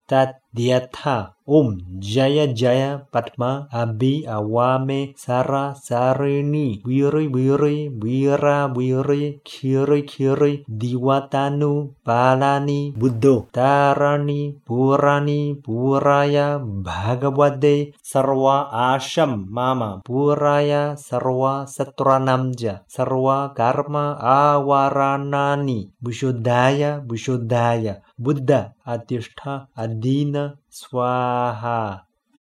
Tadyatha Jaya Jaya Padma Abhi Awame Sara Sarini Wiri Wiri Wira Wiri Khiri Khiri Diwatanu Palani Buddho Tarani Purani Puraya Bhagavade Sarva Asham Mama Puraya Sarva Satranamja Sarva Karma Awaranani Buddha Buddha Adishtha Adina Swaha